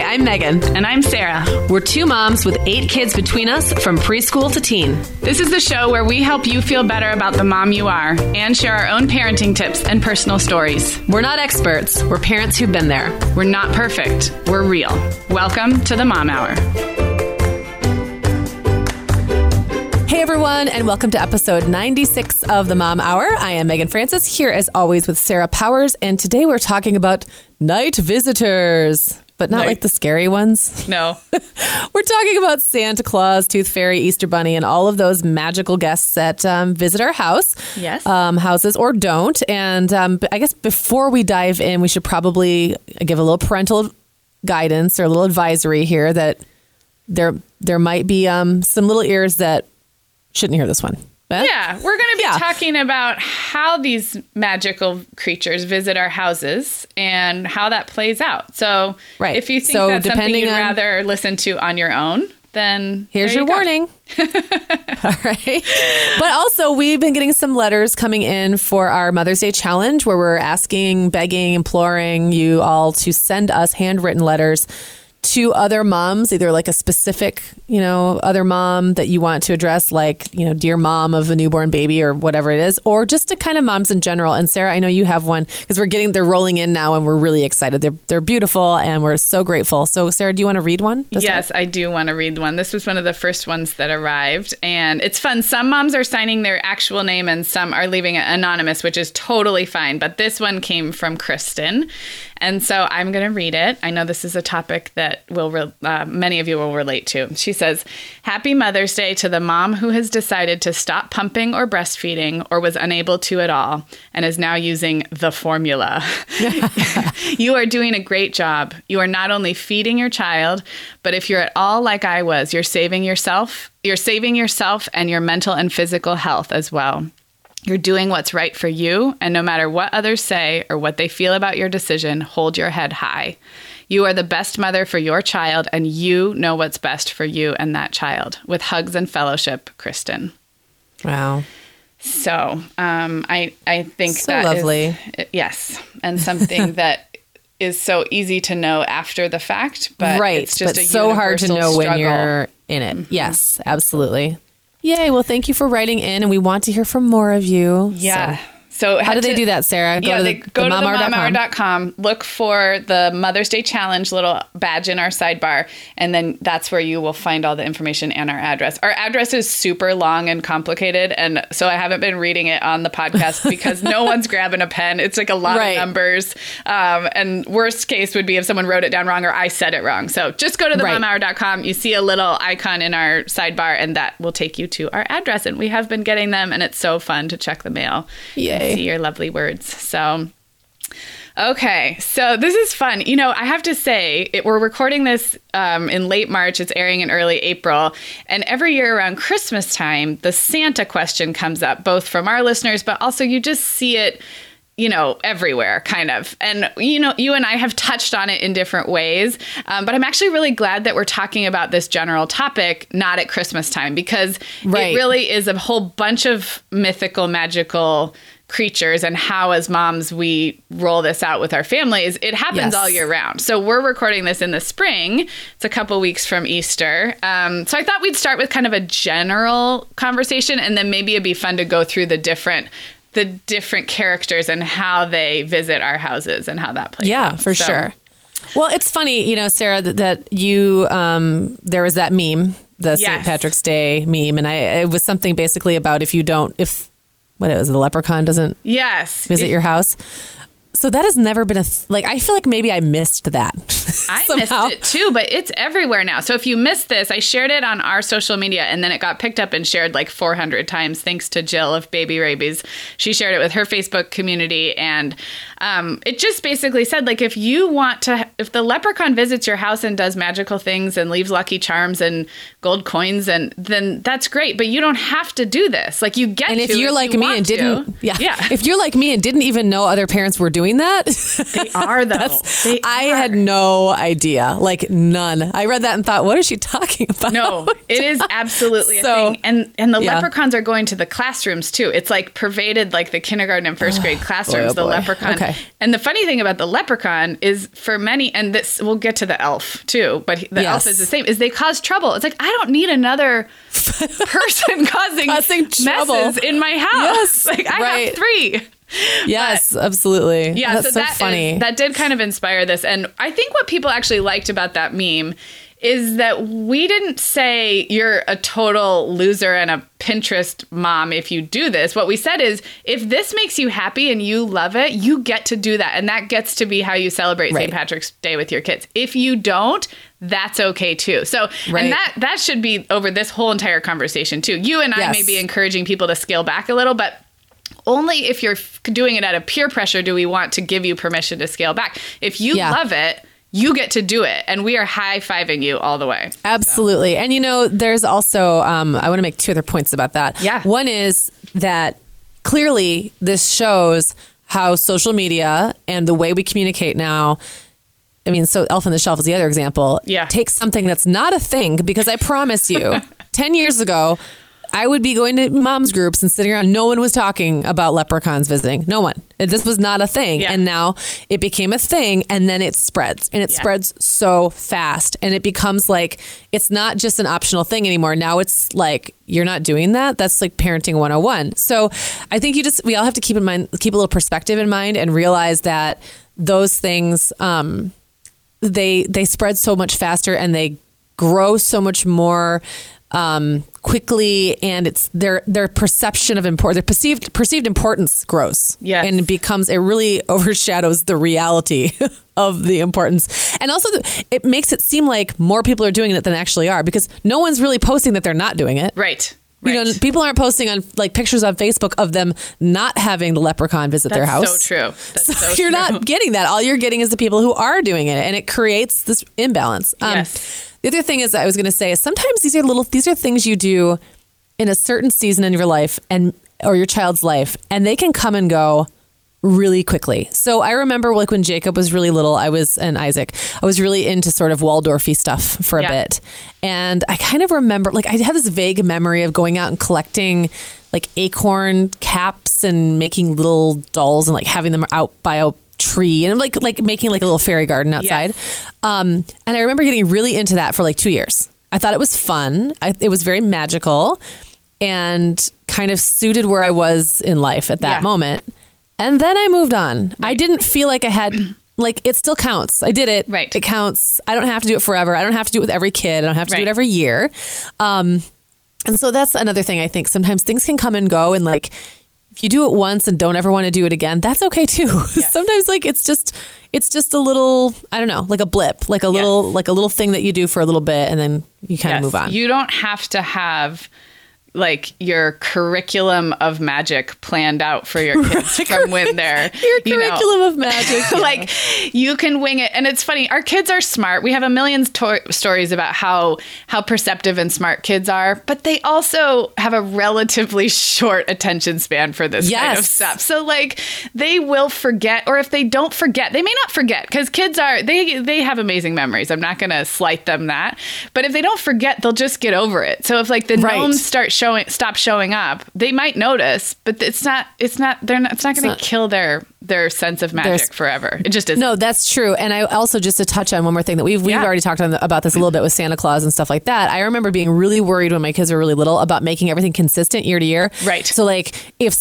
I'm Megan. And I'm Sarah. We're two moms with 8 kids between us from preschool to teen. This is the show where we help you feel better about the mom you are and share our own parenting tips and personal stories. We're not experts. We're parents who've been there. We're not perfect. We're real. Welcome to the Mom Hour. Hey everyone, and welcome to episode 96 of the Mom Hour. I am Megan Francis, here as always with Sarah Powers, and today we're talking about night visitors. But not like the scary ones. No. We're talking about Santa Claus, Tooth Fairy, Easter Bunny, and all of those magical guests that visit our house. Yes. Houses or don't. And I guess before we dive in, we should probably give a little parental guidance or a little advisory here that there might be some little ears that shouldn't hear this one. Yeah, we're going to be talking about how these magical creatures visit our houses and how that plays out. So if you think that's something you'd rather listen to on your own, then here's your warning. All right. But also, we've been getting some letters coming in for our Mother's Day challenge where we're asking, begging, imploring you all to send us handwritten letters to other moms, either like a specific, other mom that you want to address, like, dear mom of a newborn baby or whatever it is, or just to kind of moms in general. And Sarah, I know you have one because they're rolling in now and we're really excited. They're beautiful and we're so grateful. So Sarah, do you want to read one? Yes, I do want to read one. This was one of the first ones that arrived and it's fun. Some moms are signing their actual name and some are leaving it anonymous, which is totally fine. But this one came from Kristen. And so I'm going to read it. I know this is a topic that many of you will relate to. She says, "Happy Mother's Day to the mom who has decided to stop pumping or breastfeeding or was unable to at all and is now using the formula. You are doing a great job. You are not only feeding your child, but if you're at all like I was, you're saving yourself and your mental and physical health as well. You're doing what's right for you, and no matter what others say or what they feel about your decision, hold your head high. You are the best mother for your child, and you know what's best for you and that child. With hugs and fellowship, Kristen." Wow. So I think so that lovely. Yes, and something that is so easy to know after the fact, but it's just so hard to know struggle when you're in it. Mm-hmm. Yes, absolutely. Yay. Well, thank you for writing in, and we want to hear from more of you. Yeah. So how do they do that, Sarah? Go to themomhour.com, look for the Mother's Day Challenge little badge in our sidebar, and then that's where you will find all the information and our address. Our address is super long and complicated, and so I haven't been reading it on the podcast because no one's grabbing a pen. It's like a lot of numbers, and worst case would be if someone wrote it down wrong or I said it wrong. So just go to themomhour.com. You see a little icon in our sidebar, and that will take you to our address, and we have been getting them, and it's so fun to check the mail. Yay. See your lovely words. So, okay. So this is fun. I have to say, we're recording this in late March. It's airing in early April. And every year around Christmas time, the Santa question comes up, both from our listeners, but also you just see it everywhere, kind of. And, you and I have touched on it in different ways. But I'm actually really glad that we're talking about this general topic, not at Christmas time, because it really is a whole bunch of mythical, magical creatures and how as moms we roll this out with our families. It happens all year round. So we're recording this in the spring. It's a couple weeks from Easter. So I thought we'd start with kind of a general conversation, and then maybe it'd be fun to go through the different characters and how they visit our houses and how that plays out. Yeah, for sure. Well, it's funny, Sarah, that you, there was that meme, the St. Patrick's Day meme, and it was something basically about the leprechaun doesn't visit your house. So that has never been I feel like maybe I missed that. I missed it too, but it's everywhere now. So if you missed this, I shared it on our social media and then it got picked up and shared like 400 times thanks to Jill of Baby Rabies. She shared it with her Facebook community and it just basically said if if the leprechaun visits your house and does magical things and leaves lucky charms and gold coins, and then that's great, but you don't have to do this. You get to. And if you're like me and didn't, if you're like me and didn't even know other parents were doing that, they are though. I had no idea, none. I read that and thought, what is she talking about? No, it is absolutely a thing. And the leprechauns are going to the classrooms too. It's pervaded the kindergarten and first grade classrooms. The leprechaun Okay. And the funny thing about the leprechaun is for many, and this we'll get to the elf too, but the elf is the same, is they cause trouble. It's like, I don't need another person causing messes in my house. Yes, like I have 3. Yes, absolutely. Yeah, that's so funny. That did kind of inspire this. And I think what people actually liked about that meme is that we didn't say you're a total loser and a Pinterest mom if you do this. What we said is, if this makes you happy and you love it, you get to do that. And that gets to be how you celebrate St. Patrick's Day with your kids. If you don't, that's okay too. So, and that should be over this whole entire conversation too. You and I may be encouraging people to scale back a little, but only if you're doing it out of peer pressure do we want to give you permission to scale back. If you love it, you get to do it, and we are high-fiving you all the way. Absolutely. So. And, there's also, I want to make 2 other points about that. Yeah. One is that clearly this shows how social media and the way we communicate now, so Elf on the Shelf is the other example, takes something that's not a thing, because I promise you, 10 years ago, I would be going to moms groups and sitting around. No one was talking about leprechauns visiting. No one. This was not a thing. Yeah. And now it became a thing, and then it spreads. And it spreads so fast. And it becomes like, it's not just an optional thing anymore. Now it's like, you're not doing that. That's like parenting 101. So I think we all have to keep a little perspective in mind and realize that those things, they spread so much faster and they grow so much more quickly, and it's their perception of their perceived importance grows. Yes. And it really overshadows the reality of the importance. And also it makes it seem like more people are doing it than actually are, because no one's really posting that they're not doing it. Right. People aren't posting on pictures on Facebook of them not having the leprechaun visit their house. That's so true. That's so you're not getting that. All you're getting is the people who are doing it, and it creates this imbalance. Yes. The other thing I was going to say is sometimes these are things you do in a certain season in your life or your child's life, and they can come and go really quickly. So I remember when Jacob was really little, and Isaac, I was really into sort of Waldorfy stuff for a bit. And I kind of remember, I had this vague memory of going out and collecting acorn caps and making little dolls and having them out by a tree and making a little fairy garden outside. Yes. And I remember getting really into that for 2 years. I thought it was fun. It was very magical and kind of suited where I was in life at that moment. And then I moved on. Right. I didn't feel like I had, it still counts. I did it. Right. It counts. I don't have to do it forever. I don't have to do it with every kid. I don't have to do it every year. And so that's another thing. I think sometimes things can come and go, and if you do it once and don't ever want to do it again, that's okay too. Yes. Sometimes it's just a little, I don't know, a blip, a little thing that you do for a little bit, and then you kind of move on. You don't have to have your curriculum of magic planned out for your kids from when they're your curriculum of magic. You can wing it. And it's funny, our kids are smart. We have a million stories about how perceptive and smart kids are, but they also have a relatively short attention span for this kind of stuff. So they will forget, or if they don't forget, they may not forget, because kids they have amazing memories. I'm not going to slight them that, but if they don't forget, they'll just get over it. So if the gnomes stop showing up, they might notice, but it's not going to kill their sense of magic forever. It just isn't. No, that's true. And I also, just to touch on one more thing that we've already talked about this a little bit with Santa Claus and stuff like that. I remember being really worried when my kids were really little about making everything consistent year to year. Right. So if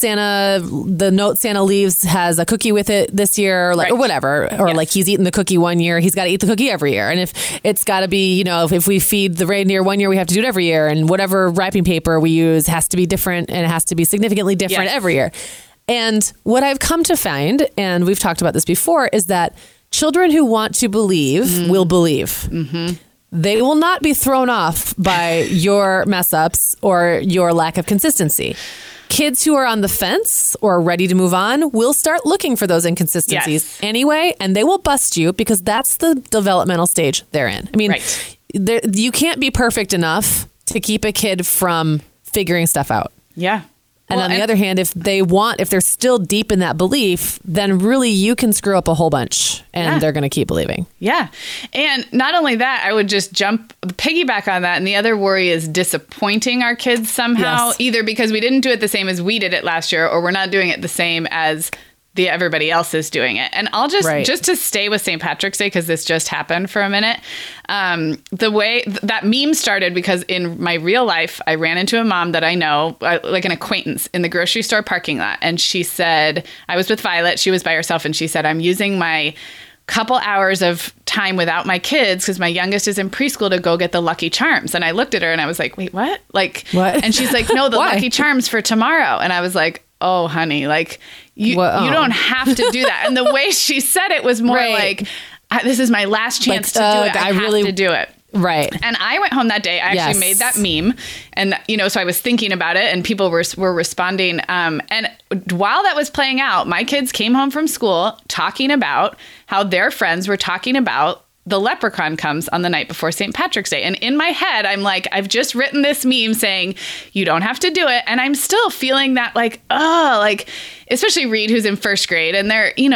the note Santa leaves has a cookie with it this year, or whatever, or he's eaten the cookie one year, he's got to eat the cookie every year. And if it's got to be, if we feed the reindeer one year, we have to do it every year. And whatever wrapping paper we use has to be different, and it has to be significantly different every year. And what I've come to find, and we've talked about this before, is that children who want to believe will believe. Mm-hmm. They will not be thrown off by your mess ups or your lack of consistency. Kids who are on the fence or ready to move on will start looking for those inconsistencies anyway, and they will bust you, because that's the developmental stage they're in. I mean, you can't be perfect enough to keep a kid from figuring stuff out. Yeah. And on the other hand, if they're still deep in that belief, then really you can screw up a whole bunch, and they're going to keep believing. Yeah. And not only that, I would just piggyback on that. And the other worry is disappointing our kids somehow, either because we didn't do it the same as we did it last year, or we're not doing it the same as everybody else is doing it. And I'll just to stay with St. Patrick's Day, because this just happened for a minute. The way that meme started, because in my real life, I ran into a mom that I know, like an acquaintance, in the grocery store parking lot. And she said, I was with Violet, she was by herself, and she said, I'm using my couple hours of time without my kids, because my youngest is in preschool, to go get the Lucky Charms. And I looked at her and I was like, wait, what? Like, what? And she's like, no, the Lucky Charms for tomorrow. And I was like, oh, honey, like, you don't have to do that. And the way she said it was more like, this is my last chance to do it. I have to do it. Right. And I went home that day. I actually made that meme. And, so I was thinking about it, and people were responding. And while that was playing out, my kids came home from school talking about how their friends were talking about the leprechaun comes on the night before St. Patrick's Day. And in my head, I'm like, I've just written this meme saying, you don't have to do it. And I'm still feeling that especially Reed, who's in first grade, and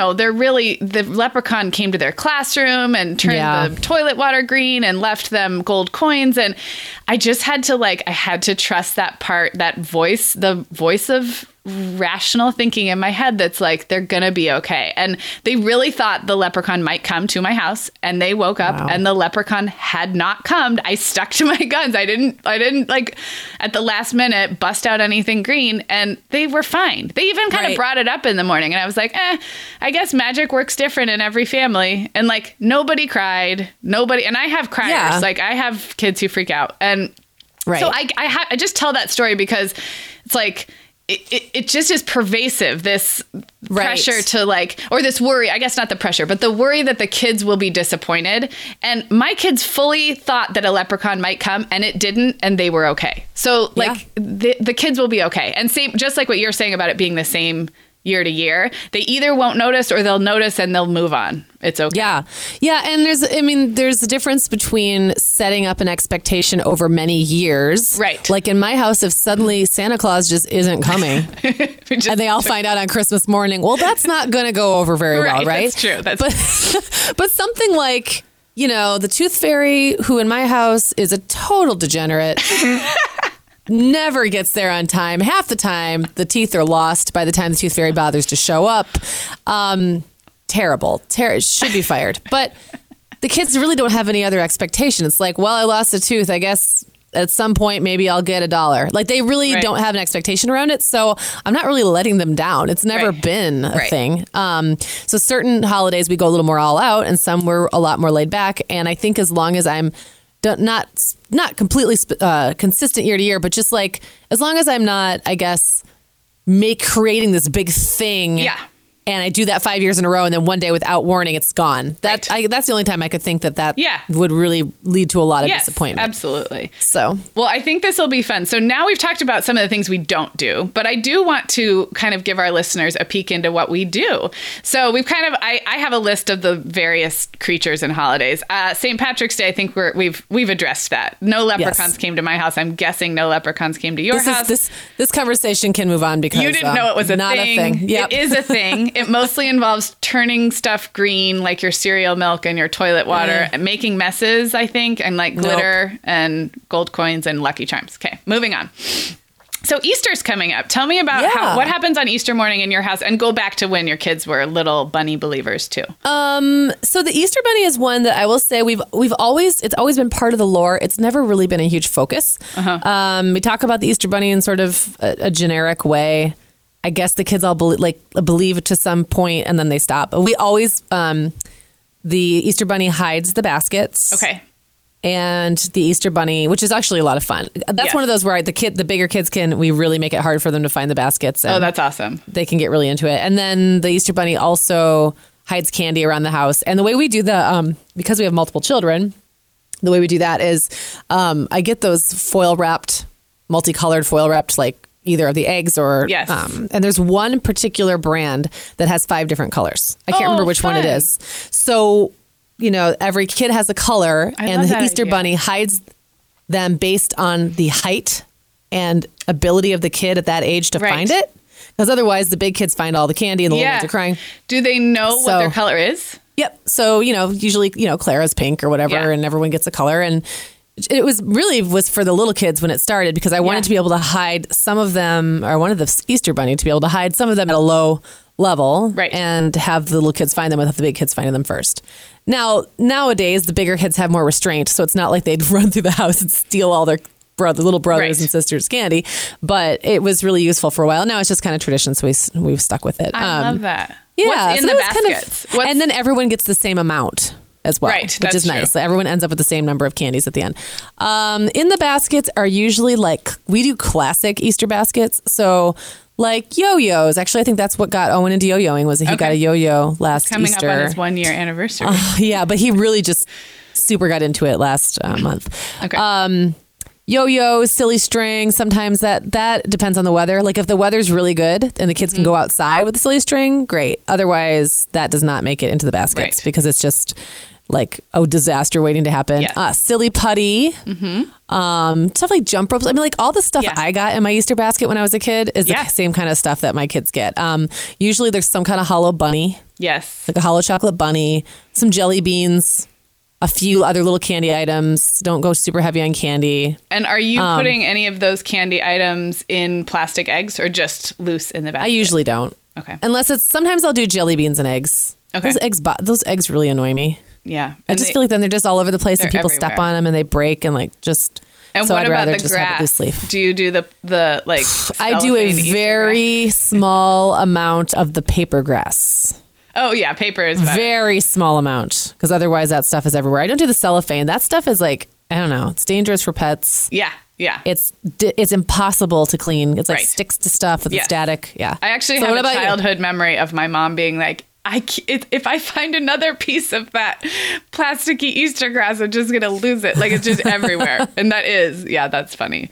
the leprechaun came to their classroom and turned the toilet water green and left them gold coins. And I just had to trust that part, the voice of rational thinking in my head that's like, they're gonna be okay. And they really thought the leprechaun might come to my house, and they woke up and the leprechaun had not come. I stuck to my guns. I didn't like at the last minute bust out anything green, and they were fine. They even kind of brought it up in the morning, and I was like, I guess magic works different in every family. And like, nobody cried, and I have criers. Like, I have kids who freak out. And so I just tell that story because it's like, it just is pervasive, this pressure to or this worry, I guess not the pressure, but the worry that the kids will be disappointed. And my kids fully thought that a leprechaun might come, and it didn't, and they were okay. So the kids will be okay. And same, just like what you're saying about it being the same year to year, they either won't notice or they'll notice and they'll move on. It's okay. Yeah. And there's a difference between setting up an expectation over many years. Right. Like in my house, if suddenly Santa Claus just isn't coming and they all find out on Christmas morning, well, that's not going to go over very well, right? That's true. But something like, the Tooth Fairy, who in my house is a total degenerate, never gets there on time. Half the time, the teeth are lost by the time the Tooth Fairy bothers to show up. Terrible. Should be fired. But the kids really don't have any other expectation. It's like, well, I lost a tooth. I guess at some point, maybe I'll get $1. Like, they really don't have an expectation around it. So I'm not really letting them down. It's never been a thing. So certain holidays, we go a little more all out, and some we're a lot more laid back. And I think as long as I'm not completely consistent year to year, but just like, as long as I'm not, I guess, creating this big thing. Yeah. And I do that 5 years in a row, and then one day without warning, it's gone. That's the only time I could think that would really lead to a lot of disappointment. Absolutely. So, well, I think this will be fun. So now we've talked about some of the things we don't do, but I do want to kind of give our listeners a peek into what we do. So we've I have a list of the various creatures and holidays. St. Patrick's Day, I think we've addressed that. No leprechauns came to my house. I'm guessing no leprechauns came to your house. This conversation can move on because you didn't know it was not a thing. Yep. It is a thing. It mostly involves turning stuff green, like your cereal milk and your toilet water, and making messes, I think, and like glitter and gold coins and Lucky Charms. Okay, moving on. So Easter's coming up. Tell me about what happens on Easter morning in your house, and go back to when your kids were little bunny believers too. So the Easter bunny is one that I will say it's always been part of the lore. It's never really been a huge focus. We talk about the Easter bunny in sort of a generic way. I guess the kids all believe to some point, and then they stop. But we always, the Easter bunny hides the baskets. Okay. And the Easter bunny, which is actually a lot of fun. That's one of those where the bigger kids we really make it hard for them to find the baskets. Oh, that's awesome. They can get really into it. And then the Easter bunny also hides candy around the house. And the way we do because we have multiple children, the way we do that is I get those multicolored foil wrapped, like either of the eggs or, and there's one particular brand that has 5 different colors. I can't remember which one it is. So, every kid has a color, and the Easter bunny hides them based on the height and ability of the kid at that age to find it. Because otherwise the big kids find all the candy and the little ones are crying. Do they know what their color is? Yep. So, usually, Clara's pink or whatever, and everyone gets a color. And it was for the little kids when it started, because I wanted to be able to hide some of them, or one of the Easter bunny to be able to hide some of them at a low level Right. and have the little kids find them without the big kids finding them first. Now, nowadays, the bigger kids have more restraint, so it's not like they'd run through the house and steal all their little brothers Right. and sisters' candy, but it was really useful for a while. Now it's just kind of tradition, so we've stuck with it. I love that. Yeah, What's in so the that was kind of- baskets? and then everyone gets the same amount as well, Right, which that's is nice. true. Everyone ends up with the same number of candies at the end. In the baskets are usually we do classic Easter baskets, so like yo-yos. Actually, I think that's what got Owen into yo-yoing was that he got a yo-yo last Coming Easter. up on his 1 year anniversary. Yeah, but he really just super got into it last month. Okay. Yo-yo, silly string. Sometimes that depends on the weather. Like if the weather's really good and the kids can go outside with the silly string, great. Otherwise, that does not make it into the baskets Right. because it's just like a disaster waiting to happen. Yes. Silly putty, stuff like jump ropes. I mean, like all the stuff Yeah. I got in my Easter basket when I was a kid is Yeah. the same kind of stuff that my kids get. Usually there's some kind of hollow bunny, Yes. like a hollow chocolate bunny, some jelly beans, a few other little candy items. Don't go super heavy on candy. And are you putting any of those candy items in plastic eggs or just loose in the basket? I usually don't. Okay. Unless sometimes I'll do jelly beans and eggs. Okay. Those eggs really annoy me. Yeah. I just feel like then they're just all over the place and they're people step everywhere. on them and they break and like just. And so what I'd about rather the just have it grass? loose leaf. Do you do the like? I do a cellophane Easter very small amount of the paper grass. grass? Oh yeah, paper is better. Very small amount because otherwise that stuff is everywhere. I don't do the cellophane. That stuff is like, I don't know. It's dangerous for pets. Yeah. Yeah. It's impossible to clean. It's like Right. sticks to stuff with Yes. static. Yeah. I actually So have what a about you? childhood memory of my mom being like, if I find another piece of that plasticky Easter grass, I'm just gonna lose it. Like it's just everywhere, and that's funny.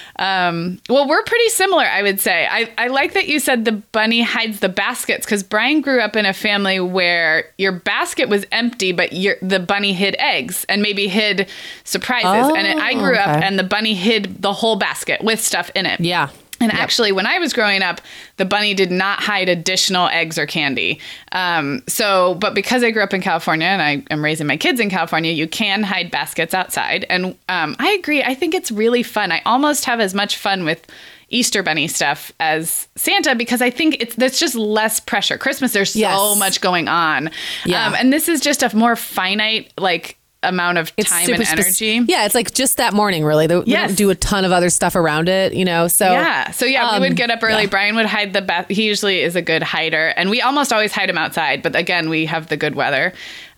Well, we're pretty similar, I would say. I like that you said the bunny hides the baskets because Brian grew up in a family where your basket was empty, but the bunny hid eggs and maybe hid surprises. And I grew up okay. and the bunny hid the whole basket with stuff in it. Yeah. And actually, when I was growing up, the bunny did not hide additional eggs or candy. But because I grew up in California and I am raising my kids in California, you can hide baskets outside. And I agree. I think it's really fun. I almost have as much fun with Easter bunny stuff as Santa because I think that's just less pressure. Christmas, there's so much going on. Yeah. And this is just a more finite, amount of time and energy. Yeah, it's like just that morning, really. We Yes. don't do a ton of other stuff around it, So we would get up early. Brian would hide he usually is a good hider, and we almost always hide him outside. But again, we have the good weather.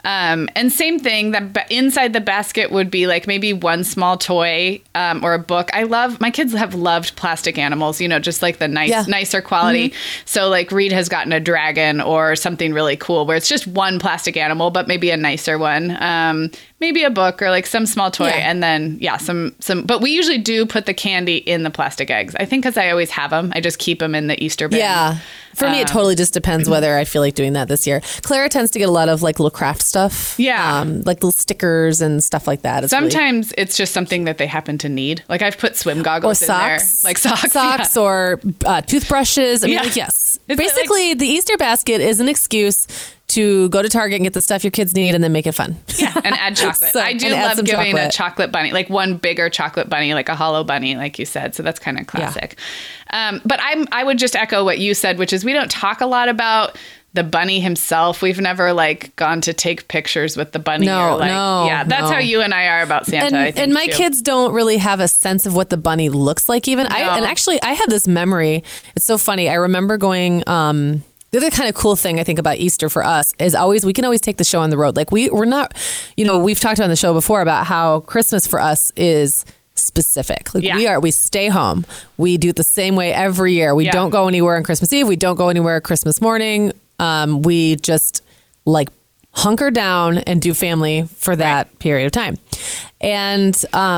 And same thing, that inside the basket would be like maybe one small toy or a book. My kids have loved plastic animals, just like the nicer quality. Mm-hmm. So like Reed has gotten a dragon or something really cool where it's just one plastic animal, but maybe a nicer one. Maybe a book or like some small toy. Yeah. And then, but we usually do put the candy in the plastic eggs. I think because I always have them. I just keep them in the Easter bin. Yeah. For me, it totally just depends whether I feel like doing that this year. Clara tends to get a lot of like little craft stuff. Yeah. Like little stickers and stuff like that. Sometimes it's just something that they happen to need. Like I've put swim goggles in there. Like socks. Or toothbrushes. I mean, Yeah. yes. It's Basically, the Easter basket is an excuse to go to Target and get the stuff your kids need and then make it fun. Yeah, and add chocolate. So- I do and add love some giving chocolate. a chocolate bunny, like one bigger chocolate bunny, like a hollow bunny, like you said. So that's kind of classic. But I would just echo what you said, which is we don't talk a lot about the bunny himself. We've never gone to take pictures with the bunny. No, that's how you and I are about Santa. I think, and my too. kids don't really have a sense of what the bunny looks like even. And actually I have this memory. It's so funny. I remember going, the other kind of cool thing I think about Easter for us is we can always take the show on the road. Like we're not, we've talked on the show before about how Christmas for us is specific. We stay home. We do it the same way every year. We don't go anywhere on Christmas Eve. We don't go anywhere Christmas morning. We just hunker down and do family for that period of time. And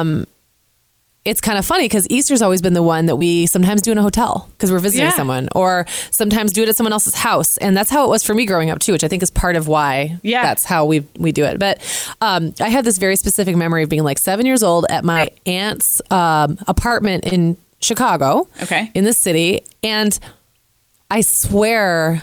it's kind of funny because Easter's always been the one that we sometimes do in a hotel because we're visiting someone, or sometimes do it at someone else's house. And that's how it was for me growing up too, which I think is part of why that's how we do it. But I had this very specific memory of being 7 years old at my aunt's apartment in Chicago, in the city. And I swear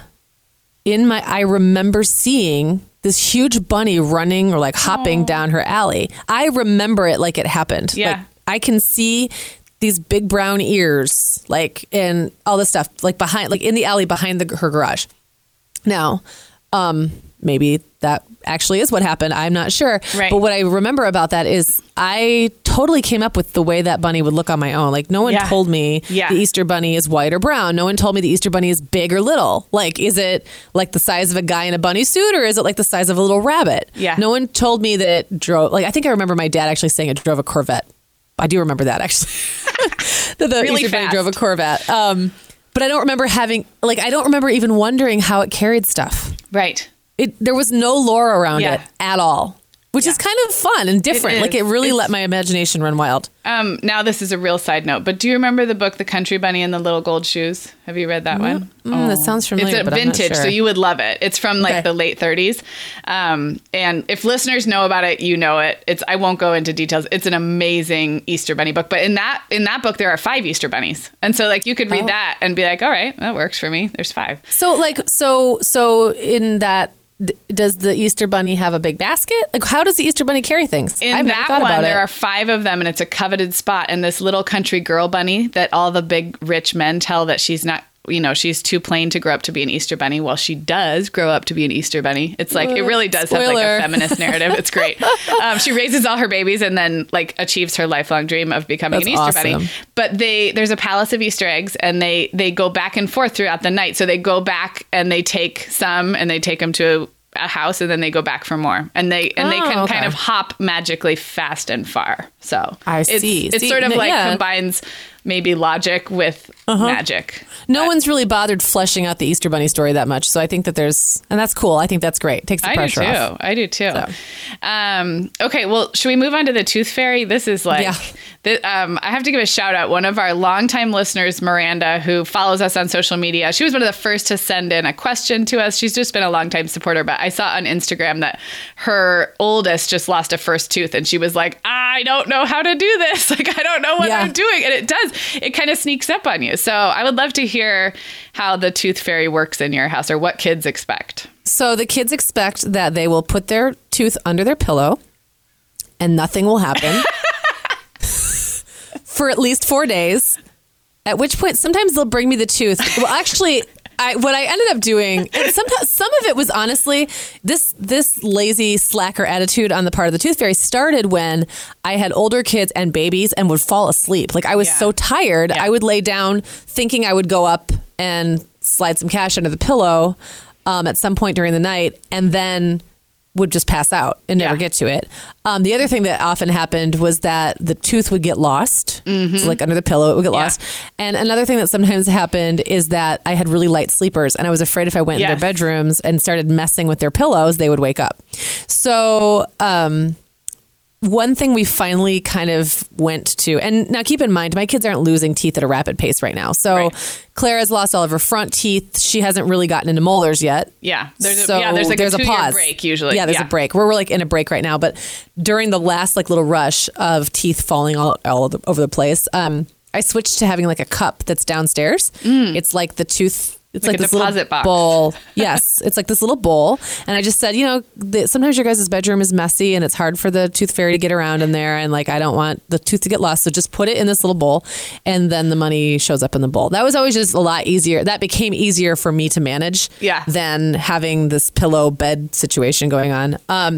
I remember seeing this huge bunny running or hopping down her alley. I remember it like it happened. Yeah. I can see these big brown ears, and all this stuff, behind, in the alley behind her garage. Now, maybe that actually is what happened. I'm not sure. Right. But what I remember about that is I totally came up with the way that bunny would look on my own. Like no one told me the Easter bunny is white or brown. No one told me the Easter bunny is big or little. Like, is it like the size of a guy in a bunny suit or is it like the size of a little rabbit? Yeah. No one told me that it drove, like, I think I remember my dad actually saying it drove a Corvette. I do remember that actually. That the really Easter bunny fast. drove a Corvette. But I don't remember I don't remember even wondering how it carried stuff. Right. There was no lore around it at all, which is kind of fun and different. It really let my imagination run wild. Now this is a real side note, but do you remember the book, The Country Bunny and the Little Gold Shoes? Have you read that one? That sounds familiar. It's a but I'm not vintage, sure. so you would love it. It's from the late 30s. And if listeners know about it, you know it. I won't go into details. It's an amazing Easter Bunny book. But in that book, there are 5 Easter bunnies. And so you could read that and be like, all right, that works for me. There's 5. So in that, does the Easter bunny have a big basket? Like, how does the Easter bunny carry things? In that one, there are 5 of them, and it's a coveted spot. And this little country girl bunny that all the big rich men tell that she's not, she's too plain to grow up to be an Easter bunny. Well, she does grow up to be an Easter bunny. It's like, it really does have like a feminist narrative. It's great. She raises all her babies and then achieves her lifelong dream of becoming an Easter bunny. But there's a palace of Easter eggs, and they go back and forth throughout the night. So they go back and they take some and they take them to a house, and then they go back for more, and they can kind of hop magically fast and far. So it's sort of combines maybe logic with magic. No one's really bothered fleshing out the Easter bunny story that much, so I think that and that's cool. I think that's great. Takes the pressure off. I do too. Okay, well, should we move on to the Tooth Fairy? This is I have to give a shout out. One of our longtime listeners, Miranda, who follows us on social media, she was one of the first to send in a question to us. She's just been a longtime supporter, but I saw on Instagram that her oldest just lost a first tooth, and she was like, I don't know how to do this. I don't know what I'm doing. And it does. It kind of sneaks up on you. So I would love to hear how the Tooth Fairy works in your house, or what kids expect. So the kids expect that they will put their tooth under their pillow and nothing will happen for at least 4 days, at which point sometimes they'll bring me the tooth. Well, actually, what I ended up doing, and sometimes some of it was honestly this lazy slacker attitude on the part of the Tooth Fairy started when I had older kids and babies and would fall asleep. Like I was so tired, I would lay down thinking I would go up and slide some cash under the pillow at some point during the night, and then would just pass out and never get to it. The other thing that often happened was that the tooth would get lost. So like under the pillow, it would get lost. And another thing that sometimes happened is that I had really light sleepers, and I was afraid if I went in their bedrooms and started messing with their pillows, they would wake up. So one thing we finally kind of went to, and now keep in mind, my kids aren't losing teeth at a rapid pace right now. So Clara's lost all of her front teeth. She hasn't really gotten into molars yet. Yeah. There's a 2-year break usually. Yeah, there's a break. We're like in a break right now. But during the last little rush of teeth falling all over the place, I switched to having like a cup that's downstairs. It's like the tooth... It's like a this deposit little box. bowl. Yes, it's like this little bowl. And I just said, sometimes your guys' bedroom is messy and it's hard for the Tooth Fairy to get around in there. And I don't want the tooth to get lost. So just put it in this little bowl, and then the money shows up in the bowl. That was always just a lot easier. That became easier for me to manage than having this pillow bed situation going on.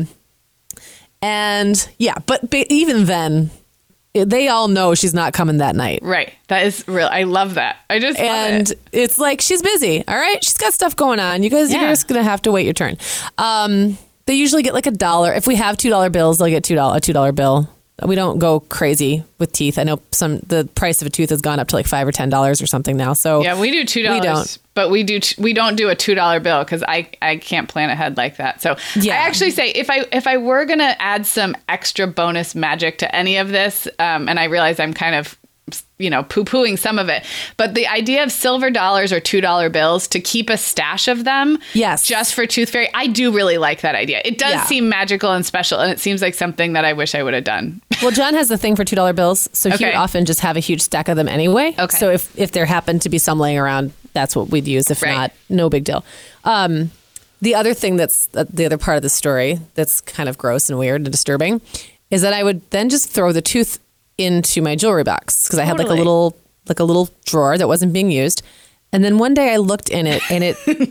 But even then, they all know she's not coming that night. Right. That is real. I love that. I just love it. It's like, she's busy. All right. She's got stuff going on. You're just going to have to wait your turn. They usually get like $1. If we have $2 bills, they'll get a $2 bill. We don't go crazy with teeth. I know the price of a tooth has gone up to like $5 or $10 or something now. So yeah, we do $2. We don't. But we don't do a $2 bill because I can't plan ahead like that. So I actually say if I were gonna add some extra bonus magic to any of this, and I realize I'm kind of poo-pooing some of it, but the idea of silver dollars or $2 bills to keep a stash of them, just for Tooth Fairy, I do really like that idea. It does seem magical and special, and it seems like something that I wish I would have done. Well, John has the thing for $2 bills, so he would often just have a huge stack of them anyway. Okay. So if there happened to be some laying around, that's what we'd use. If not, no big deal. The other thing that's the other part of the story that's kind of gross and weird and disturbing is that I would then just throw the tooth into my jewelry box because I had like a little drawer that wasn't being used, and then one day I looked in it and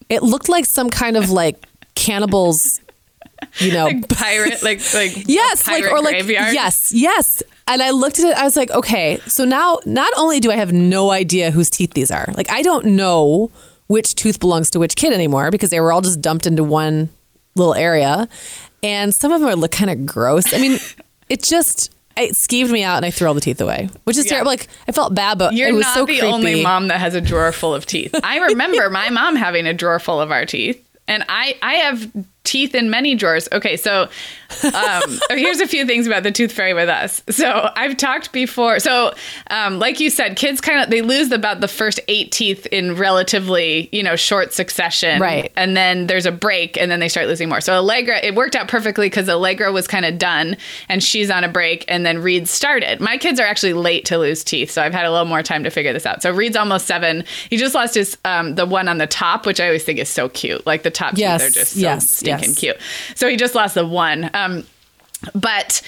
It looked like some kind of like cannibals, like pirate, like yes, pirate or like graveyard. yes. And I looked at it. I was like, okay, so now not only do I have no idea whose teeth these are, like I don't know which tooth belongs to which kid anymore because they were all just dumped into one little area, and some of them look kind of gross. I mean, it skeeved me out, and I threw all the teeth away, which is terrible. Like I felt bad, but You're it was not so the creepy. only mom that has a drawer full of teeth. I remember my mom having a drawer full of our teeth, and I have teeth in many drawers. Okay, so here's a few things about the tooth fairy with us. So I've talked before. So like you said, kids they lose about the first 8 teeth in relatively, short succession. Right. And then there's a break and then they start losing more. So Allegra, it worked out perfectly because Allegra was kind of done and she's on a break and then Reed started. My kids are actually late to lose teeth. So I've had a little more time to figure this out. So Reed's almost 7. He just lost his, the one on the top, which I always think is so cute. Like the top teeth are just so stinking cute. So he just lost the one. But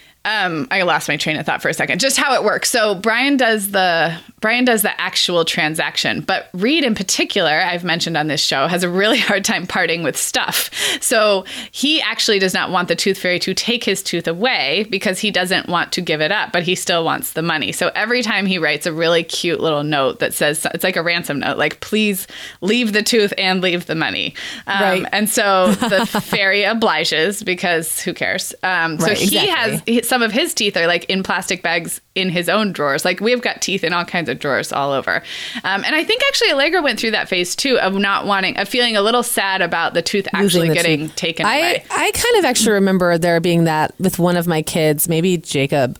I lost my train of thought for a second. Just how it works. So Brian does the actual transaction, but Reed in particular, I've mentioned on this show, has a really hard time parting with stuff. So he actually does not want the tooth fairy to take his tooth away because he doesn't want to give it up, but he still wants the money. So every time he writes a really cute little note that says, it's like a ransom note, like, please leave the tooth and leave the money. Right. And so the fairy obliges because who cares? So he has some of his teeth are like in plastic bags in his own drawers. Like we've got teeth in all kinds of drawers all over. And I think actually Allegra went through that phase too of feeling a little sad about the tooth actually getting taken away. I kind of actually remember there being that with one of my kids, maybe Jacob.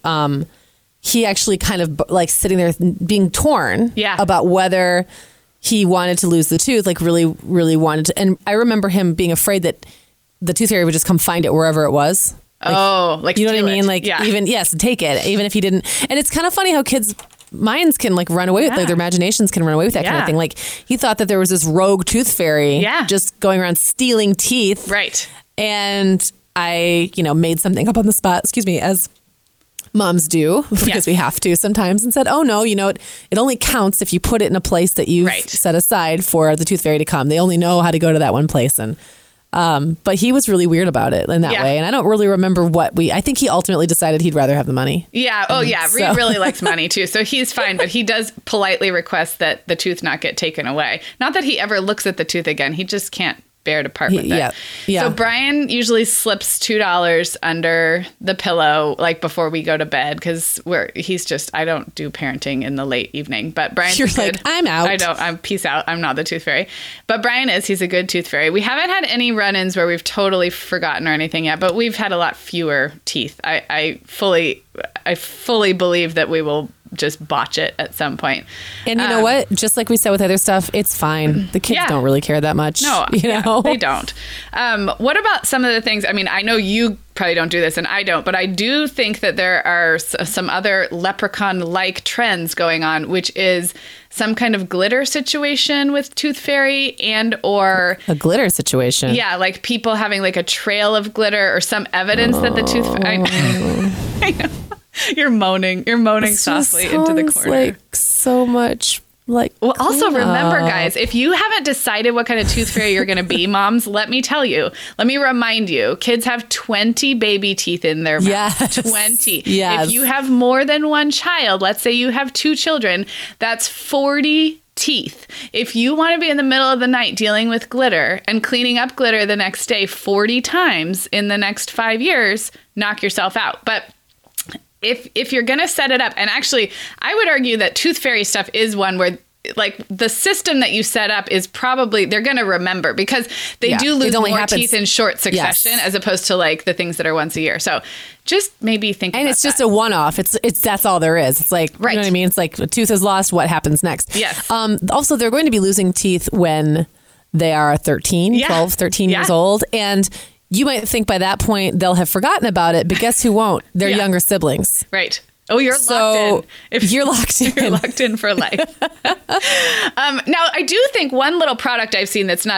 He actually kind of like sitting there being torn about whether he wanted to lose the tooth, like really, really wanted to. And I remember him being afraid that the tooth fairy would just come find it wherever it was. Like you know what I mean? Like even take it, even if he didn't. And it's kind of funny how kids' minds can like run away with their imaginations can run away with that kind of thing. Like he thought that there was this rogue tooth fairy just going around stealing teeth. Right. And I, made something up on the spot, as moms do, because we have to sometimes, and said, oh no, it only counts if you put it in a place that you've set aside for the tooth fairy to come. They only know how to go to that one place. And but he was really weird about it in that way. And I don't really remember I think he ultimately decided he'd rather have the money. Yeah. Oh, yeah. So. Reed really likes money, too. So he's fine. But he does politely request that the tooth not get taken away. Not that he ever looks at the tooth again. He just can't bear to part with it. Yeah. So Brian usually slips $2 under the pillow, like before we go to bed, because I don't do parenting in the late evening. But Brian's You're like, I'm out. I'm peace out. I'm not the tooth fairy. But Brian he's a good tooth fairy. We haven't had any run-ins where we've totally forgotten or anything yet, but we've had a lot fewer teeth. I fully believe that we will just botch it at some point. And you know what? Just like we said with other stuff, it's fine. The kids don't really care that much. No, they don't. What about some of the things? I mean, I know you probably don't do this and I don't, but I do think that there are some other leprechaun-like trends going on, which is some kind of glitter situation with Tooth Fairy or... A glitter situation? Yeah, like people having like a trail of glitter or some evidence that the Tooth Fairy... I know. You're moaning softly into the corner. Like so much well, also remember, guys, if you haven't decided what kind of tooth fairy you're going to be, moms, let me remind you, kids have 20 baby teeth in their mouth. 20. Yes. If you have more than one child, let's say you have 2 children, that's 40 teeth. If you want to be in the middle of the night dealing with glitter and cleaning up glitter the next day 40 times in the next 5 years, knock yourself out. But if you're going to set it up, and actually, I would argue that Tooth Fairy stuff is one where, like, the system that you set up is probably, they're going to remember because they do lose more teeth in short succession as opposed to, like, the things that are once a year. So just maybe think about that. And it's just a one-off. It's that's all there is. It's like, you know what I mean? It's like a tooth is lost. What happens next? Yes. Also, they're going to be losing teeth when they are 13 years old. And you might think by that point they'll have forgotten about it, but guess who won't? Their younger siblings. Right. Oh, you're locked in. You're locked in. You're locked in for life. Now, I do think one little product I've seen that's not a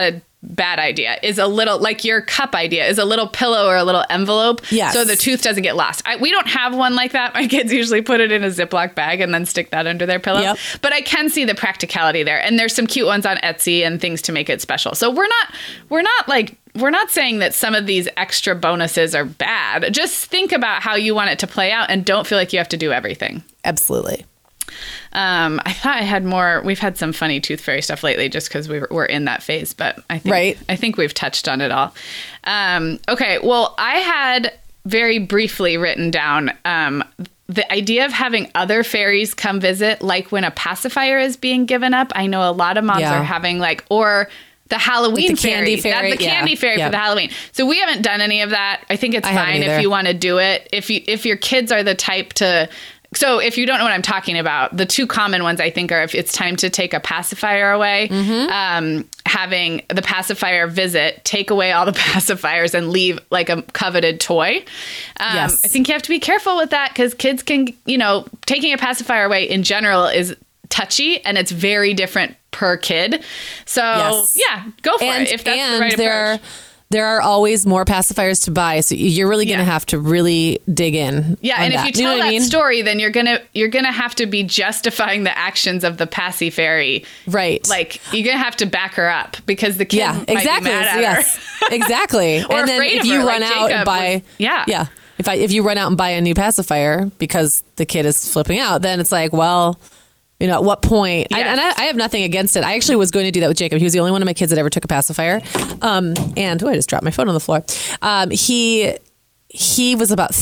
bad idea is a little, like your cup idea, is a little pillow or a little envelope. Yes. So the tooth doesn't get lost. We don't have one like that. My kids usually put it in a Ziploc bag and then stick that under their pillow. Yep. But I can see the practicality there. And there's some cute ones on Etsy and things to make it special. So we're not saying that some of these extra bonuses are bad. Just think about how you want it to play out and don't feel like you have to do everything. Absolutely. I thought I had more. We've had some funny tooth fairy stuff lately just because we're in that phase, but I think we've touched on it all. Okay, well, I had very briefly written down the idea of having other fairies come visit, like when a pacifier is being given up. I know a lot of moms are having or the Halloween like the candy fairy. The candy fairy for the Halloween. So we haven't done any of that. I think it's fine if you want to do it. If your kids are the type to... So if you don't know what I'm talking about, the two common ones I think are if it's time to take a pacifier away, having the pacifier visit, take away all the pacifiers and leave like a coveted toy. Yes. I think you have to be careful with that because kids can, taking a pacifier away in general is touchy and it's very different per kid. So go for it if that's the right approach. There are always more pacifiers to buy, so you're really going to have to really dig in. Yeah, and if you tell that story, then you're gonna have to be justifying the actions of the Passy Fairy. Right. Like you're gonna have to back her up because the kid might be mad at her. Exactly. Or and then afraid if of you her, run like out Jacob and buy if you run out and buy a new pacifier because the kid is flipping out, then it's like, well, at what point? Yes. I have nothing against it. I actually was going to do that with Jacob. He was the only one of my kids that ever took a pacifier. I just dropped my phone on the floor. He was about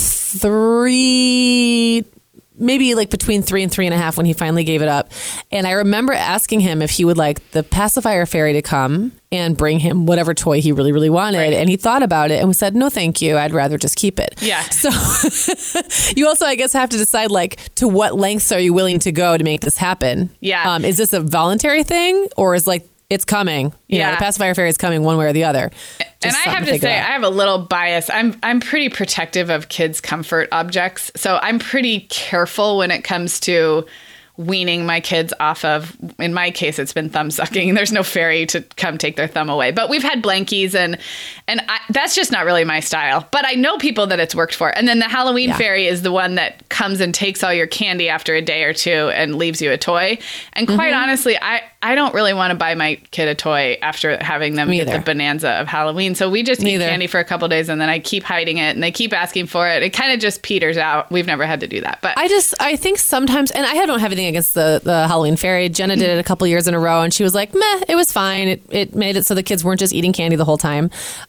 3, maybe like between 3 and 3.5 when he finally gave it up. And I remember asking him if he would like the pacifier fairy to come and bring him whatever toy he really, really wanted. Right. And he thought about it and said, no, thank you. I'd rather just keep it. Yeah. So you also, I guess, have to decide to what lengths are you willing to go to make this happen? Yeah. Is this a voluntary thing or is it's coming? The pacifier fairy is coming one way or the other. And I have to say, I have a little bias. I'm pretty protective of kids' comfort objects. So I'm pretty careful when it comes to weaning my kids off of, in my case, it's been thumb sucking. There's no fairy to come take their thumb away. But we've had blankies and that's just not really my style. But I know people that it's worked for. And then the Halloween fairy is the one that comes and takes all your candy after a day or two and leaves you a toy. And quite honestly, I don't really want to buy my kid a toy after having them get the bonanza of Halloween. So we just eat candy for a couple of days and then I keep hiding it and they keep asking for it. It kind of just peters out. We've never had to do that. But I think sometimes, and I don't have anything against the Halloween fairy. Jenna did it a couple years in a row and she was like, meh, it was fine. It made it so the kids weren't just eating candy the whole time.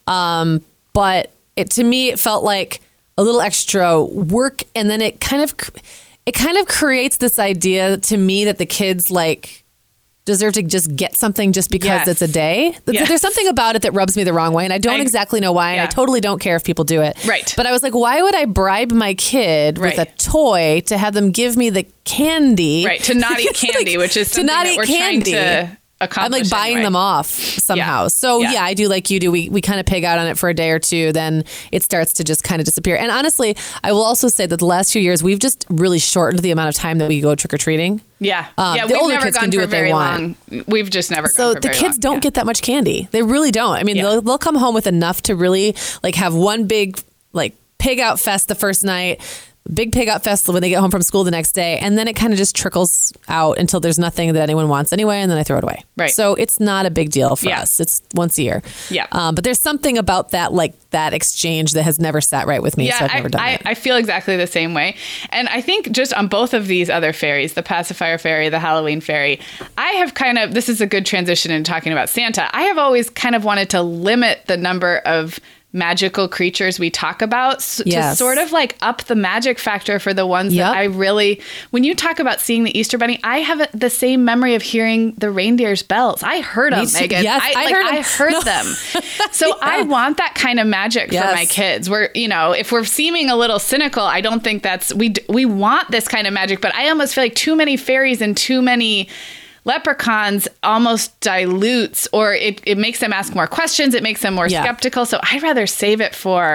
But to me, it felt like a little extra work. And then it kind of creates this idea to me that the kids deserve to just get something just because it's a day. Yes. There's something about it that rubs me the wrong way, and I don't exactly know why, and I totally don't care if people do it. Right. But I was like, why would I bribe my kid with a toy to have them give me the candy? Right, to not eat candy, which is something that we're trying to accomplish. I'm buying them off somehow. So I do like you do. We kind of pig out on it for a day or two, then it starts to just kind of disappear. And honestly, I will also say that the last few years, we've just really shortened the amount of time that we go trick-or-treating. Yeah. The older kids can do what they want. We've just never gone So the kids don't get that much candy. They really don't. I mean, they'll come home with enough to really have one big pig out fest the first night, big pig out fest when they get home from school the next day, and then it kind of just trickles out until there's nothing that anyone wants anyway, and then I throw it away. Right. So it's not a big deal for us. It's once a year. Yeah. But there's something about that that exchange that has never sat right with me, so I've never done it. I feel exactly the same way. And I think just on both of these other fairies, the pacifier fairy, the Halloween fairy, I have this is a good transition in talking about Santa. I have always kind of wanted to limit the number of magical creatures we talk about to sort of up the magic factor for the ones that I really, when you talk about seeing the Easter Bunny, I have the same memory of hearing the reindeer's bells. I heard them, Megan. Yes, I heard them. So I want that kind of magic for my kids where, if we're seeming a little cynical, I don't think we want this kind of magic, but I almost feel like too many fairies and too many leprechauns almost dilutes or it makes them ask more questions. It makes them more skeptical. So I'd rather save it for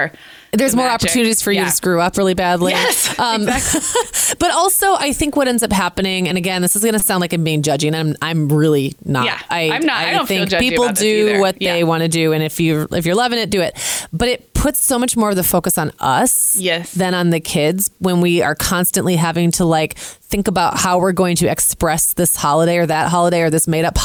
There's more magic. opportunities for you to screw up really badly. Yes, exactly. But also, I think what ends up happening, and again, this is going to sound like I'm being judgy, and I'm really not. Yeah, I'm not. I don't think feel judgy people about this do either. what they want to do, and if you're loving it, do it. But it puts so much more of the focus on us than on the kids when we are constantly having to like think about how we're going to express this holiday or that holiday or this made up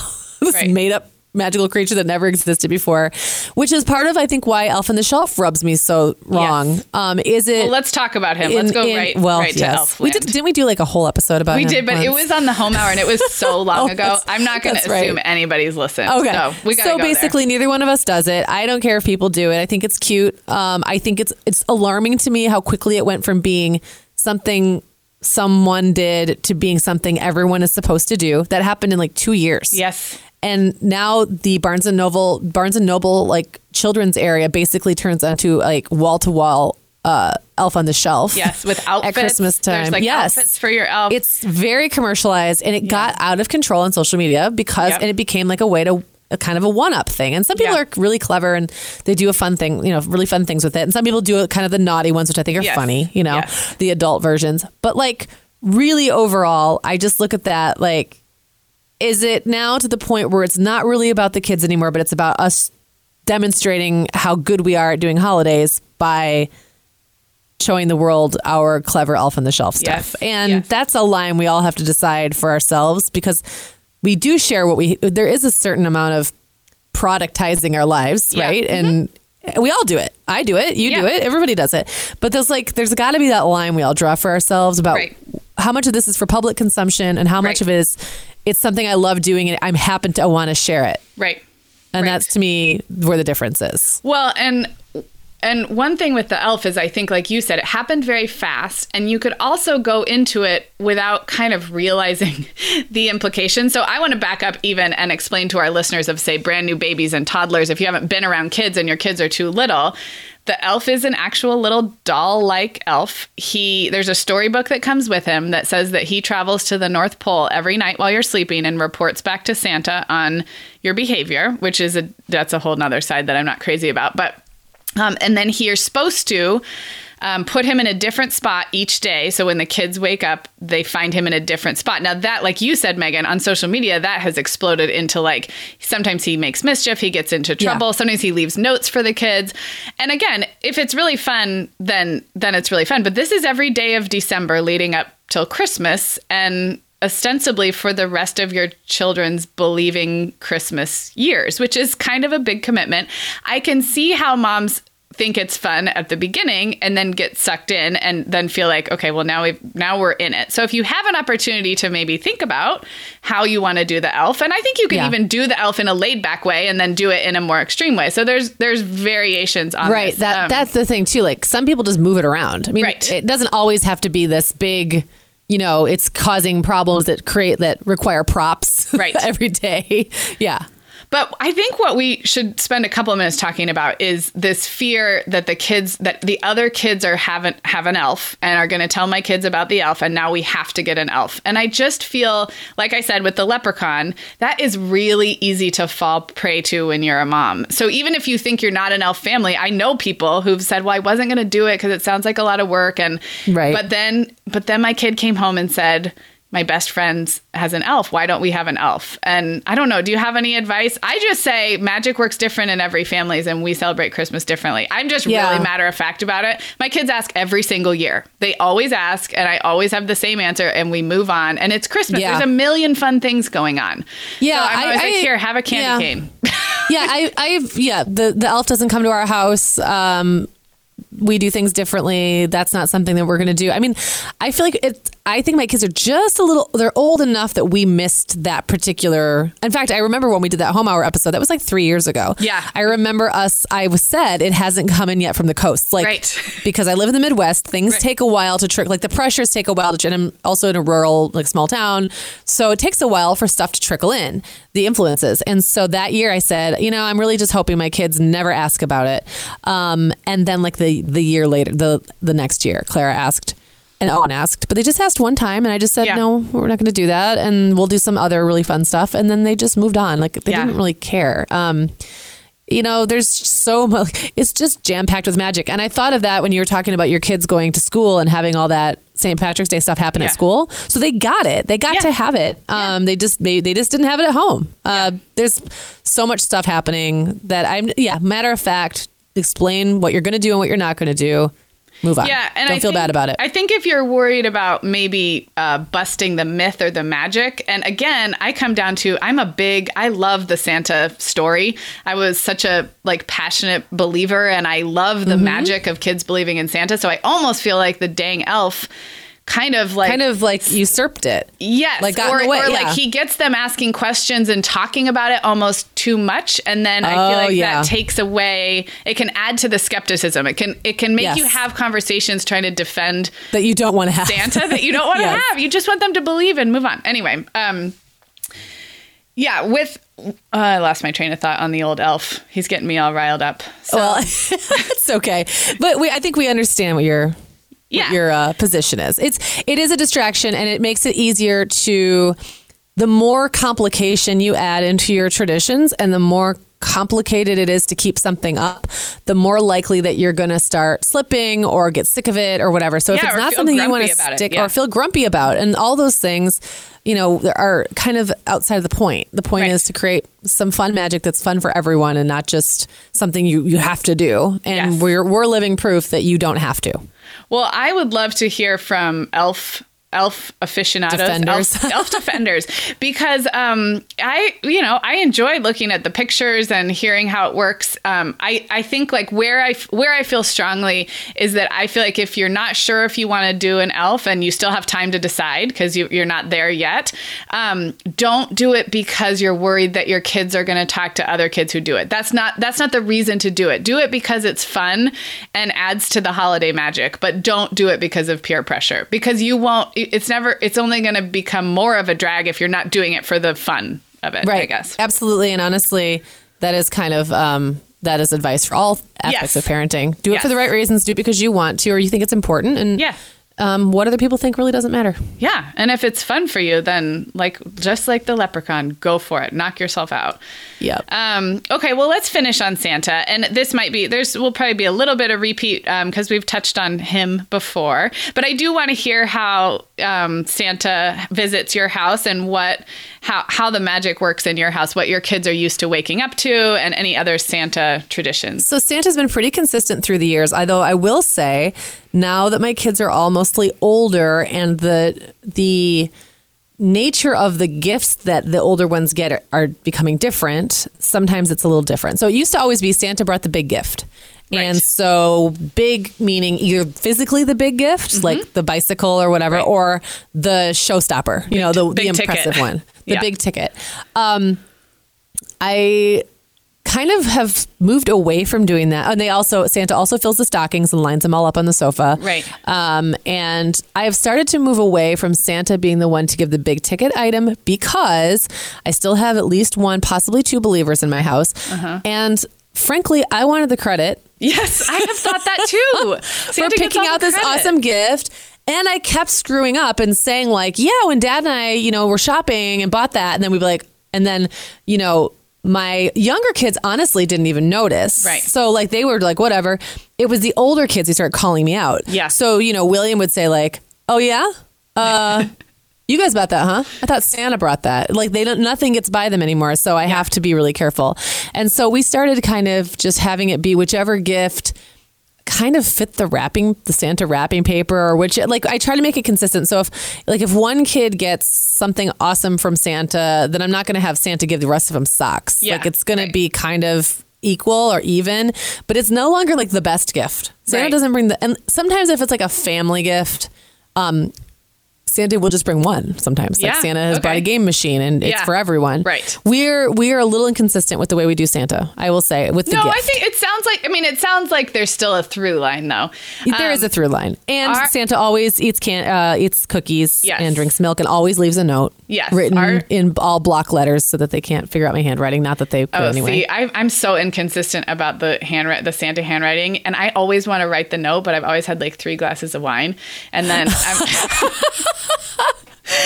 magical creature that never existed before, which is part of, I think, why Elf on the Shelf rubs me so wrong. Yes. Well, let's talk about him. Let's go right to Elf. Didn't we do like a whole episode about him? We did, but it was on the Home Hour and it was so long ago. I'm not going to assume anybody's listened. Okay. So basically, neither one of us does it. I don't care if people do it. I think it's cute. I think it's alarming to me how quickly it went from being something someone did to being something everyone is supposed to do. That happened in like 2 years. Yes. And now the Barnes and Noble like children's area basically turns into like wall to wall Elf on the Shelf. Yes, with outfits at Christmas time. There's like outfits for your elf. It's very commercialized, and it got out of control on social media and it became like a way to a kind of a one-up thing. And some people are really clever and they do a fun thing, really fun things with it. And some people do kind of the naughty ones, which I think are funny, the adult versions. But like really overall, I just look at that like, is it now to the point where it's not really about the kids anymore, but it's about us demonstrating how good we are at doing holidays by showing the world our clever Elf on the Shelf stuff? And that's a line we all have to decide for ourselves, because we do share there is a certain amount of productizing our lives, right? Mm-hmm. And we all do it. I do it. You do it. Everybody does it. But there's got to be that line we all draw for ourselves about how much of this is for public consumption and how much of it is, it's something I love doing and I'm happen to want to share it. Right. And that's to me where the difference is. Well, and one thing with the elf is, I think, like you said, it happened very fast, and you could also go into it without kind of realizing the implications. So I want to back up even and explain to our listeners of, say, brand new babies and toddlers, if you haven't been around kids and your kids are too little, the elf is an actual little doll-like elf. There's a storybook that comes with him that says that he travels to the North Pole every night while you're sleeping and reports back to Santa on your behavior, which is that's a whole nother side that I'm not crazy about. But and then you're supposed to put him in a different spot each day. So when the kids wake up, they find him in a different spot. Now that, like you said, Megan, on social media, that has exploded into like, sometimes he makes mischief, he gets into trouble. Sometimes he leaves notes for the kids. And again, if it's really fun, then it's really fun. But this is every day of December leading up till Christmas, and ostensibly for the rest of your children's believing Christmas years, which is kind of a big commitment. I can see how moms think it's fun at the beginning and then get sucked in and then feel like, okay, well, now we're in it. So if you have an opportunity to maybe think about how you want to do the elf, and I think you can even do the elf in a laid back way and then do it in a more extreme way. So there's variations on this. That's the thing too. Like some people just move it around. I mean, it doesn't always have to be this big, it's causing problems that require props every day. Yeah. But I think what we should spend a couple of minutes talking about is this fear that the other kids have an elf and are going to tell my kids about the elf, and now we have to get an elf. And I just feel, like I said, with the leprechaun, that is really easy to fall prey to when you're a mom. So even if you think you're not an elf family, I know people who've said, well, I wasn't going to do it because it sounds like a lot of work. But then my kid came home and said, my best friend has an elf. Why don't we have an elf? And I don't know. Do you have any advice? I just say magic works different in every family, and we celebrate Christmas differently. I'm just really matter of fact about it. My kids ask every single year. They always ask, and I always have the same answer, and we move on. And it's Christmas. Yeah. There's a million fun things going on. Yeah, so I'm always like, here, have a candy cane. The elf doesn't come to our house. We do things differently. That's not something that we're going to do. I mean, I feel like I think my kids are just they're old enough that we missed that particular. In fact, I remember when we did that Home Hour episode, that was like 3 years ago. Yeah. I remember I said it hasn't come in yet from the coast. Because I live in the Midwest, things take a while to trickle. Like the pressures take a while and I'm also in a rural, small town. So it takes a while for stuff to trickle in, the influences. And so that year I said, I'm really just hoping my kids never ask about it. And then the year later, the next year, Clara asked and Owen asked, but they just asked one time and I just said, no, we're not going to do that. And we'll do some other really fun stuff. And then they just moved on. They didn't really care. there's so much, it's just jam packed with magic. And I thought of that when you were talking about your kids going to school and having all that St. Patrick's Day stuff happen at school. So they got it. They got to have it. They just didn't have it at home. There's so much stuff happening that matter of fact, explain what you're going to do and what you're not going to do. Move on. Yeah, and don't feel bad about it. I think if you're worried about maybe busting the myth or the magic, and again, I come down to I love the Santa story. I was such a passionate believer, and I love the magic of kids believing in Santa. So I almost feel like the dang elf kind of usurped it. Yes. He gets them asking questions and talking about it almost too much. And then I feel like that takes away, it can add to the skepticism. It can make you have conversations trying to defend that you don't want to have. Santa that you don't want to have. You just want them to believe and move on. Anyway, I lost my train of thought on the old elf. He's getting me all riled up. So. Well, it's okay. But I think we understand what your position is. It is a distraction, and it makes it easier the more complication you add into your traditions and the more complicated it is to keep something up, the more likely that you're going to start slipping or get sick of it or whatever. So if it's not something you want to stick or feel grumpy about, and all those things, are kind of outside of the point. The point is to create some fun magic that's fun for everyone and not just something you have to do. And we're living proof that you don't have to. Well, I would love to hear from elf aficionados, elf defenders, because I enjoy looking at the pictures and hearing how it works. I think where I feel strongly is that I feel like if you're not sure if you want to do an elf and you still have time to decide because you're not there yet, don't do it because you're worried that your kids are going to talk to other kids who do it. That's not the reason to do it. Do it because it's fun and adds to the holiday magic, but don't do it because of peer pressure, because you won't. It's only going to become more of a drag if you're not doing it for the fun of it, I guess. Absolutely. And honestly, that is kind of, that is advice for all aspects of parenting. Do it for the right reasons. Do it because you want to, or you think it's important. And what other people think really doesn't matter. Yeah. And if it's fun for you, then just like the leprechaun, go for it. Knock yourself out. Yep. Okay. Well, let's finish on Santa. And this will probably be a little bit of repeat because we've touched on him before. But I do want to hear how Santa visits your house and how the magic works in your house, what your kids are used to waking up to, and any other Santa traditions. So Santa's been pretty consistent through the years, although I will say now that my kids are all mostly older and the nature of the gifts that the older ones get are becoming different, sometimes it's a little different. So it used to always be Santa brought the big gift. Right. And so big meaning either phically the big gift, like the bicycle or whatever, or the showstopper, the impressive one, the big ticket. I kind of have moved away from doing that. And Santa also fills the stockings and lines them all up on the sofa. Right. And I have started to move away from Santa being the one to give the big ticket item because I still have at least one, possibly two believers in my house. And frankly, I wanted the credit. Yes, I have thought that too. For picking out this awesome gift. And I kept screwing up and saying when Dad and I, were shopping and bought that. And then we'd be like, and then, my younger kids honestly didn't even notice. Right. So they were like, whatever. It was the older kids who started calling me out. Yeah. So, William would say oh yeah? You guys bought that, huh? I thought Santa brought that. Nothing gets by them anymore. So I have to be really careful. And so we started kind of just having it be whichever gift kind of fit the Santa wrapping paper, or I try to make it consistent. So if one kid gets something awesome from Santa, then I'm not going to have Santa give the rest of them socks. It's going to be kind of equal or even, but it's no longer the best gift. Santa doesn't bring and sometimes if it's a family gift, Santa will just bring one sometimes. Santa has brought a game machine and it's for everyone. Right. We are a little inconsistent with the way we do Santa, I will say, with the gift. I think it sounds like there's still a through line though. There is a through line. And Santa always eats cookies and drinks milk and always leaves a note written in all block letters so that they can't figure out my handwriting. Not that they could anyway. See, I'm so inconsistent about the Santa handwriting, and I always want to write the note, but I've always had 3 glasses of wine. And then And so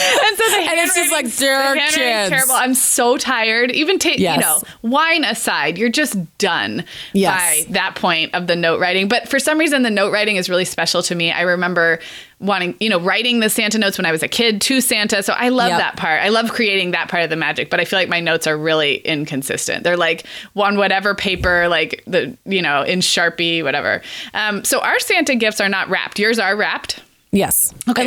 and it's just like, dear kids. Terrible. I'm so tired. Even wine aside, you're just done by that point of the note writing. But for some reason, the note writing is really special to me. I remember writing the Santa notes when I was a kid to Santa. So I love that part. I love creating that part of the magic, but I feel like my notes are really inconsistent. They're like on whatever paper, like in Sharpie, whatever. So our Santa gifts are not wrapped. Yours are wrapped? Yes. Okay.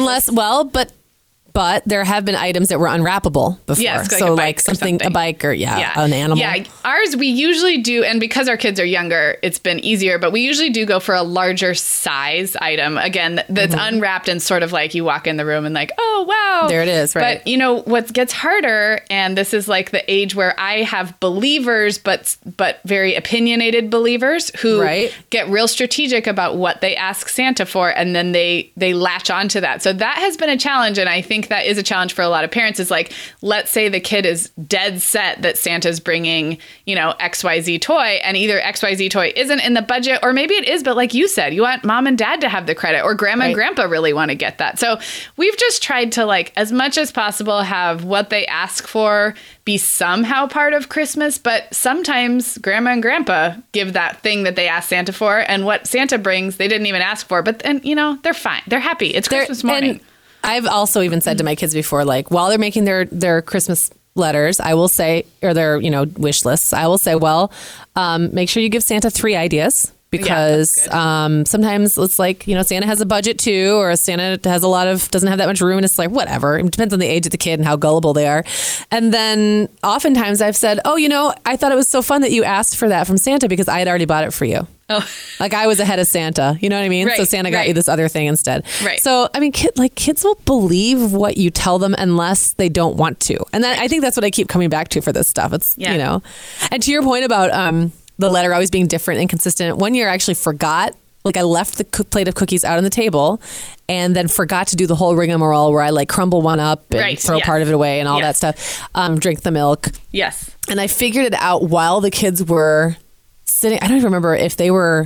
But there have been items that were unwrappable before. Yes, so like a bike or an animal. Yeah, ours we usually do, and because our kids are younger, it's been easier, but we usually do go for a larger size item. Again, that's unwrapped and sort of like you walk in the room and like, oh, wow. There it is, right? But what gets harder, and this is like the age where I have believers, but very opinionated believers who get real strategic about what they ask Santa for, and then they latch onto that. So that has been a challenge, and I think that is a challenge for a lot of parents is like, let's say the kid is dead set that Santa's bringing, XYZ toy, and either XYZ toy isn't in the budget, or maybe it is, but like you said, you want mom and dad to have the credit, or grandma and grandpa really want to get that. So we've just tried to, like, as much as possible, have what they ask for be somehow part of Christmas, but sometimes grandma and grandpa give that thing that they asked Santa for, and what Santa brings, they didn't even ask for, but then, they're fine. They're happy. It's Christmas morning. And I've also even said to my kids before, like, while they're making their Christmas letters, I will say, or their, wish lists, I will say, well, make sure you give Santa 3 ideas. Because sometimes it's like, Santa has a budget too, or Santa doesn't have that much room, and it's like, whatever. It depends on the age of the kid and how gullible they are. And then oftentimes I've said, oh, I thought it was so fun that you asked for that from Santa because I had already bought it for you. Oh. Like I was ahead of Santa, you know what I mean? Right, so Santa got you this other thing instead. Right. So, I mean, kids will believe what you tell them unless they don't want to. And I think that's what I keep coming back to for this stuff. It's, and to your point about, the letter always being different and consistent. One year I actually forgot, like I left the plate of cookies out on the table and then forgot to do the whole rigmarole where I like crumble one up and throw part of it away and all that stuff. Drink the milk. Yes. And I figured it out while the kids were sitting. I don't even remember if they were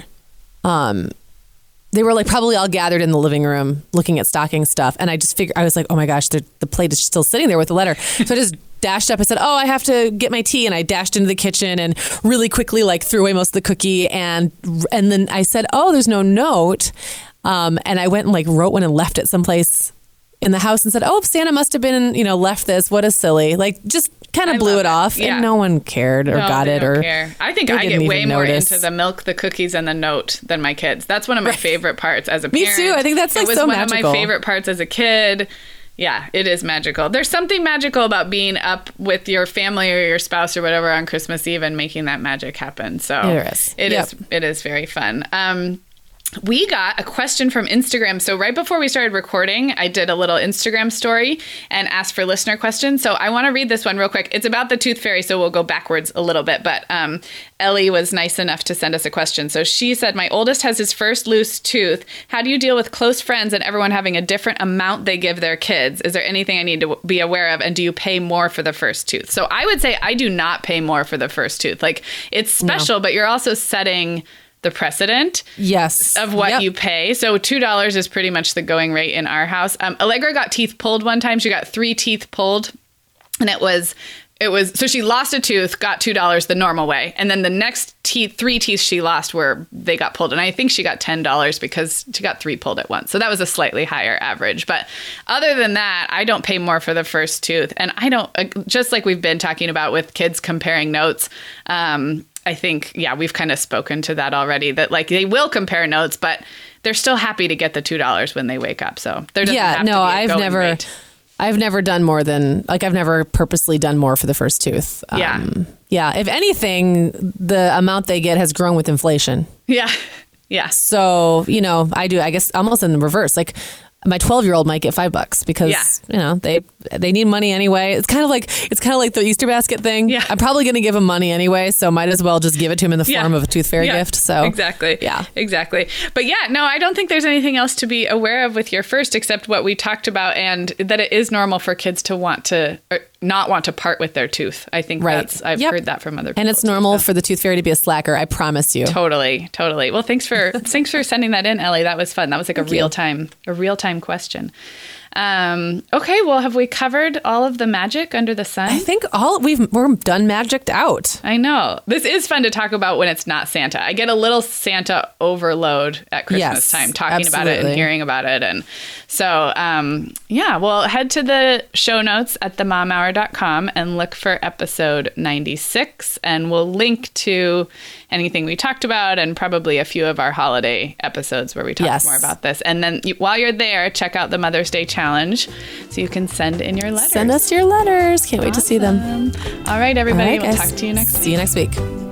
like probably all gathered in the living room looking at stocking stuff. And I just figured, I was like, oh my gosh, the plate is still sitting there with the letter. So I just dashed up. I said, oh, I have to get my tea. And I dashed into the kitchen and really quickly like threw away most of the cookie. And then I said, oh, there's no note. And I went and like wrote one and left it someplace in the house and said, oh, Santa must have been, left this. What a silly, like just kind of blew it off and no one cared or got it or care. I think I get way more into the milk, the cookies and the note than my kids. That's one of my favorite parts as a parent. Me too. I think that's like so magical. It was one of my favorite parts as a kid. Yeah, it is magical. There's something magical about being up with your family or your spouse or whatever on Christmas Eve and making that magic happen. So it is very fun. We got a question from Instagram. So right before we started recording, I did a little Instagram story and asked for listener questions. So I want to read this one real quick. It's about the tooth fairy, so we'll go backwards a little bit. But Ellie was nice enough to send us a question. So she said, my oldest has his first loose tooth. How do you deal with close friends and everyone having a different amount they give their kids? Is there anything I need to be aware of? And do you pay more for the first tooth? So I would say I do not pay more for the first tooth. Like it's special, but you're also setting the precedent of what you pay. So $2 is pretty much the going rate in our house. Allegra got teeth pulled one time. She got 3 teeth pulled, and it was so she lost a tooth, got $2 the normal way, and then the next 3 teeth she lost they got pulled, and I think she got $10 because she got 3 pulled at once. So that was a slightly higher average. But other than that, I don't pay more for the first tooth, and I don't, just like we've been talking about with kids comparing notes. I think, we've kind of spoken to that already, that like they will compare notes, but they're still happy to get the $2 when they wake up. So there doesn't have to be a going rate. I've never done more than, like I've never purposely done more for the first tooth. If anything, the amount they get has grown with inflation. Yeah. So, I guess almost in the reverse. Like my 12-year-old might get $5 because they need money anyway. It's kind of like the Easter basket thing. Yeah. I'm probably going to give him money anyway, so might as well just give it to him in the form of a tooth fairy gift. So exactly. Yeah. Exactly. But I don't think there's anything else to be aware of with your first except what we talked about, and that it is normal for kids to want to or not want to part with their tooth. I think I've heard that from other people. And it's normal for the tooth fairy to be a slacker, I promise you. Totally. Well, thanks for sending that in, Ellie. That was fun. That was like a real time question. Okay, well, have we covered all of the magic under the sun? I think we're done magicked out. I know. This is fun to talk about when it's not Santa. I get a little Santa overload at Christmas time, talking about it and hearing about it. And so, well, head to the show notes at themomhour.com and look for episode 96. And we'll link to anything we talked about and probably a few of our holiday episodes where we talk more about this. And then while you're there, check out the Mother's Day Challenge so you can send in your letters. Send us your letters. Can't wait to see them. All right, everybody. We'll talk to you next week. See you next week.